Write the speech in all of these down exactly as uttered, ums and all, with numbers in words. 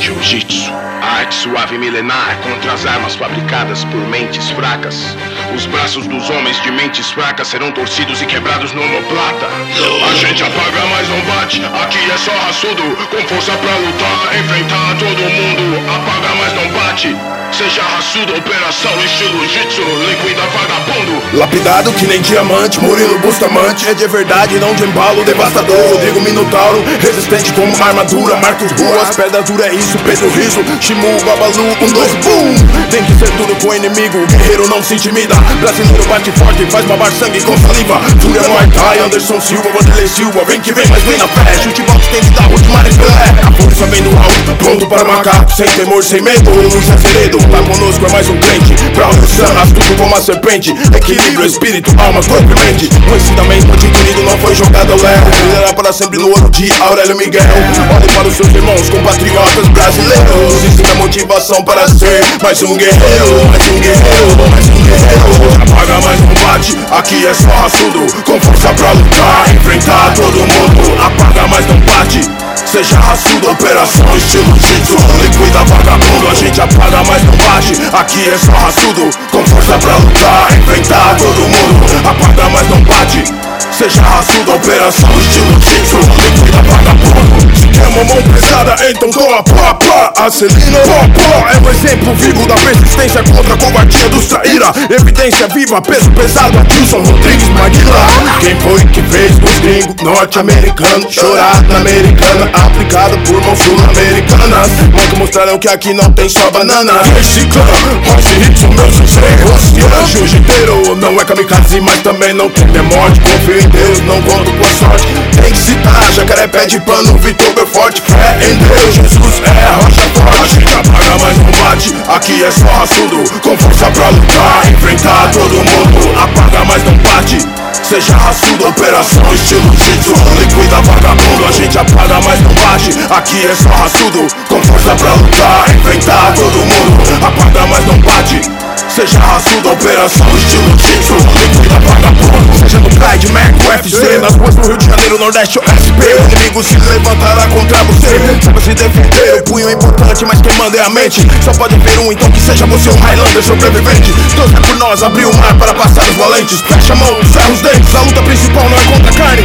Jiu-Jitsu, a arte suave e milenar contra as armas fabricadas por mentes fracas. Os braços dos homens de mentes fracas serão torcidos e quebrados no omoplata. A gente apaga, mas não bate, aqui é só raçudo, com força pra lutar, enfrentar todo mundo. Apaga, mas não bate, seja raçudo, operação estilo Jitsu, liquida vagabundo. Lapidado que nem diamante, Murilo Bustamante, é de verdade, não de embalo devastador. Rodrigo Minotauro, resistente como armadura, Marcos Ruas, pedra dura é isso, Pedro Riso, Shimu, Babalu, um, dois, boom. Tem que ser tudo com o inimigo, guerreiro não se intimida. Brasileiro bate forte, faz babar sangue com saliva. Fúria Muay Thai, Anderson Silva, Vanderlei Silva. Vem que vem, mas vem na fé, chute box tem que dar rude, Maris Pelé. A força vem do alto, pronto para macaco, sem temor, sem medo. Luiz Azevedo, tá conosco, é mais um crente. Braulio Sam, astuto como uma serpente. Equilíbrio, espírito, alma, corpo e mente. Conhecidamente adquirido, não foi jogado ao léu. Brilhará para sempre no ouro de Aurélio Miguel. Olhe para os seus irmãos, compatriotas brasileiros. Ensina motivação para ser mais um guerreiro. Mais um guerreiro, mais um guerreiro. Apaga, mas não bate, aqui é só raçudo, com força pra lutar, enfrentar todo mundo. Apaga, mas não bate, seja raçudo, operação estilo Jitsu, liquida vagabundo. A gente apaga, mas não bate, aqui é só raçudo, com força pra lutar, enfrentar todo mundo. Apaga, mas não bate, seja raçudo, operação estilo Jitsu, liquida vagabundo. Se quer uma mão pesada, então cola pá pá. Acelino, pó pó, é um exemplo vivo da persistência contra a covardia dos traíra. Evidência viva, peso pesado, Adilson Rodrigues Maguila. Quem foi que fez os gringos norte-americanos chorar na americana, aplicado por mãos sul-americanas? Nunca mostraram que aqui não tem só banana. Reciclando, Royce Rickson, meu sucesso. Jiu-jiteiro não é kamikaze, mas também não tem morte. Confio em Deus, não conto com a sorte. Tem que citar, jacaré pé de pano, Vitor Belfort. Fé em Deus, Jesus é a rocha forte. A gente apaga, mas não bate, aqui é só raçudo, com força pra lutar, enfrentar todo mundo. Apaga, mas não bate, seja raçudo, operação estilo Jitsu, liquida vagabundo. A gente apaga, mas não bate, aqui é só raçudo, com força pra lutar, enfrentar todo mundo. Apaga, mas não bate, seja raçudo, operação estilo Jitsu, liquida vagabundo. Seja no Pride, Mac, U F C, nas ruas do Rio de Janeiro, Nordeste, O S P. O inimigo se levantará contra você, saiba se defender. O punho é importante, mas quem manda é a mente. Só pode ver um, então que seja você um Highlander sobrevivente. Deus é por nós, abriu o mar para passar os valentes. Fecha a mão, ferra os dentes, a luta principal não é contra a carne.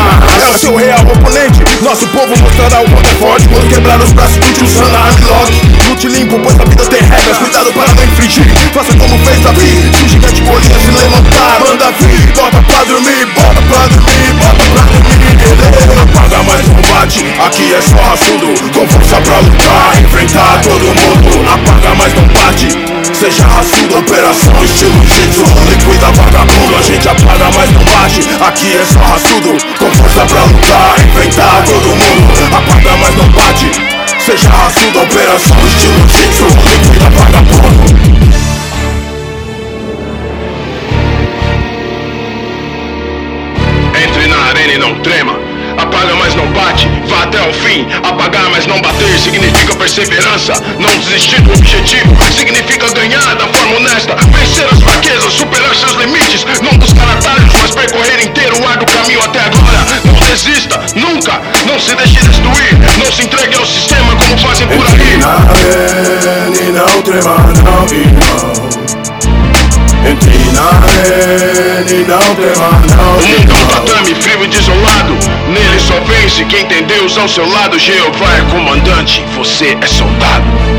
É o seu real oponente. Nosso povo mostrará o quanto é forte quando quebrar os braços do tio Sam na Armlock. Lute limpo, pois a vida tem regras, cuidado para não infringir. Faça como fez Davi, se o gigante bolinha se levantar, manda vir. Bota pra dormir, bota pra dormir, bota pra dormir. Apaga, mas não bate, aqui é só raçudo, com força pra lutar, enfrentar todo mundo. Apaga, mas não bate, seja raçudo, operação estilo Jitsu, liquida vagabundo. A gente apaga, mas não bate, aqui é só raçudo, com força pra lutar, enfrentar todo mundo. Apaga, mas não bate, seja raçudo, operação estilo Jitsu, liquida vagabundo. Entre na arena e não trema, apaga, mas não bate, vá até o fim. Apagar, mas não bater, significa perseverança. Não desistir do objetivo, significa ganhar da forma honesta. Vencer as fraquezas, superar seus limites. Não buscar atalhos, mas percorrer inteiro o árduo caminho até agora. Não desista, nunca, não se deixe destruir. Não se entregue ao sistema como fazem por aí. Entre na arena e não trema, não, irmão. Entre na arena e não trema, não. O mundo é um tatame frio e desolado, nele só vence quem tem Deus ao seu lado. Jeová é comandante, você é soldado.